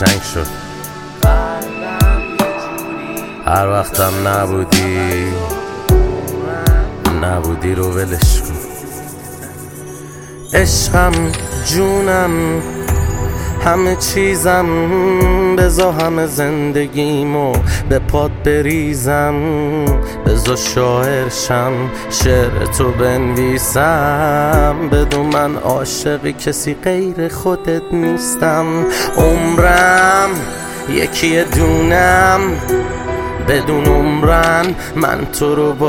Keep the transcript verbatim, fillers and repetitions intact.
قشنگ شد. هر وقتم نبودی نبودی رو ولش کن. عشقم جونم همه چیزم، بزا همه زندگیمو به پات بریزم، بزا شاعرشم شعر تو بنویسم، بدون من عاشق کسی غیر خودت نیستم. عمرم یکی دونم بدون عمرن، من تو رو با